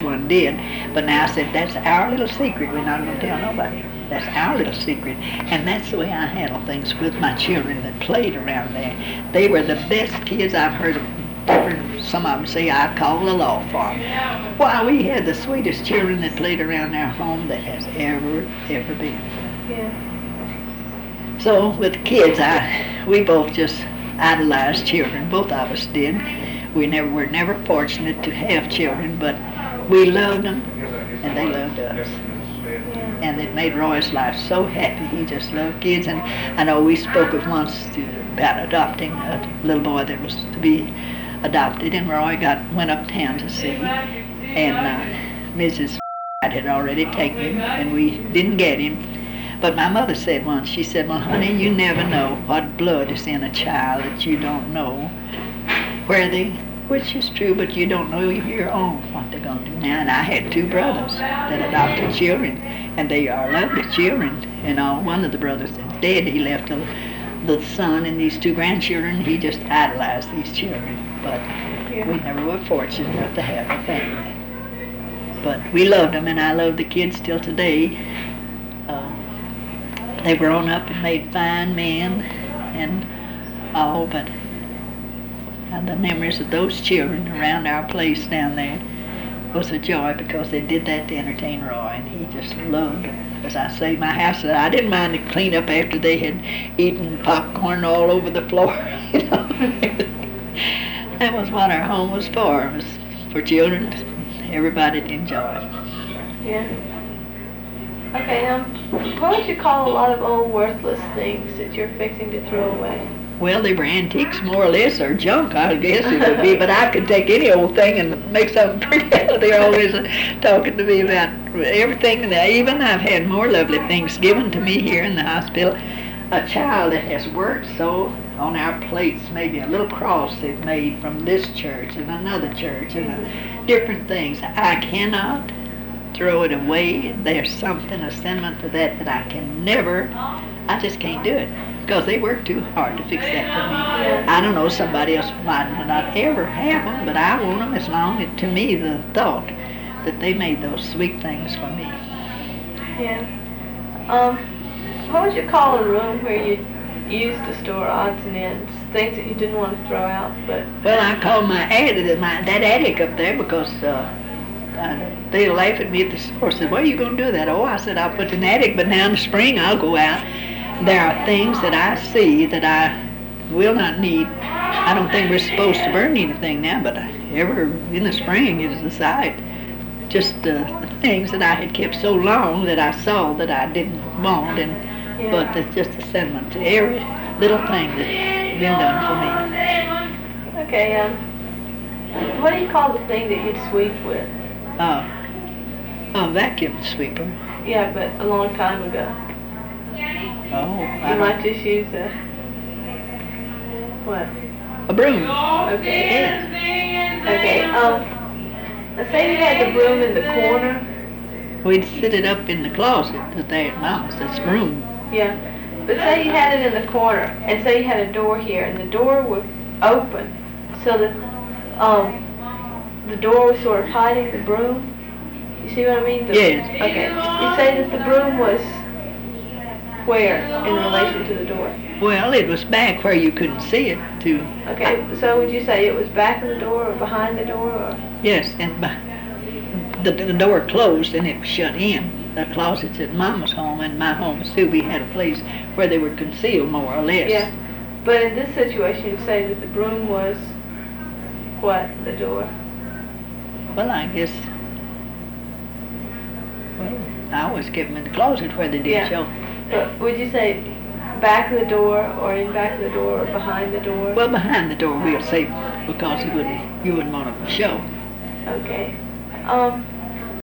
everyone did. But now I said, that's our little secret. We're not going to tell nobody. That's our little secret. And that's the way I handle things with my children that played around there. They were the best kids I've heard of. Some of them say I call the law for them. Why, we had the sweetest children that played around our home that has ever been. Yeah. So with the kids, we both just idolized children. Both of us did. We were never fortunate to have children, but we loved them, and they loved us. And it made Roy's life so happy. He just loved kids. And I know we spoke of once about adopting a little boy that was to be adopted, and Roy went uptown to see. And Mrs. had already taken him, and we didn't get him. But my mother said once, she said, well, honey, you never know what blood is in a child that you don't know which is true, but you don't know your own, what they're going to do now. And I had two brothers that adopted children, and they are lovely children. And one of the brothers is dead. He left the son and these two grandchildren. He just idolized these children. But we never were fortunate enough to have a family. But we loved them, and I love the kids till today. They've grown up and made fine men and all, but the memories of those children around our place down there was a joy, because they did that to entertain Roy, and he just loved them. As I say, my house, I didn't mind to clean up after they had eaten popcorn all over the floor, you know. That was what our home was for. It was for children, everybody to enjoy. Yeah. Okay, what would you call a lot of old worthless things that you're fixing to throw away? Well, they were antiques, more or less, or junk, I guess it would be. But I could take any old thing and make something pretty out. They're always talking to me about everything. And even I've had more lovely things given to me here in the hospital. A child that has worked so on our plates, maybe a little cross they've made from this church and another church and different things. I cannot throw it away. There's something, a sentiment to that I can never, I just can't do it. Because they work too hard to fix that for me. I don't know, somebody else might not ever have them, but I want them as long as, to me, the thought that they made those sweet things for me. Yeah. What would you call a room where you used to store odds and ends, things that you didn't want to throw out? But well, I call my that attic up there, because they laugh at me at the store. Said, "Where are you going to do that?" Oh, I said, "I'll put it in the attic, but now in the spring I'll go out. There are things that I see that I will not need. I don't think we're supposed to burn anything now, but ever in the spring is the side. Just the things that I had kept so long that I saw that I didn't want, but it's just a sentiment to every little thing that's been done for me." Okay, what do you call the thing that you'd sweep with? A vacuum sweeper. Yeah, but a long time ago. Oh, you might just use what? A broom. Okay. Yeah. Okay. Let's say you had the broom in the corner. We'd sit it up in the closet there at Mama's. That's broom. Yeah. But say you had it in the corner, and say you had a door here, and the door was open, so that the door was sort of hiding the broom. You see what I mean? Yes. Okay. You say that the broom was where in relation to the door? Well, it was back where you couldn't see it, too. Okay, so would you say it was back of the door or behind the door? Or? Yes, and the door closed and it was shut in. The closets at Mama's home and my home too, we had a place where they were concealed more or less. Yeah, but in this situation you'd say that the broom was what, the door? Well, I guess, I always kept them in the closet where they did show. But would you say back of the door, or in back of the door, or behind the door? Well, behind the door we'll say, because you wouldn't want to show. Okay.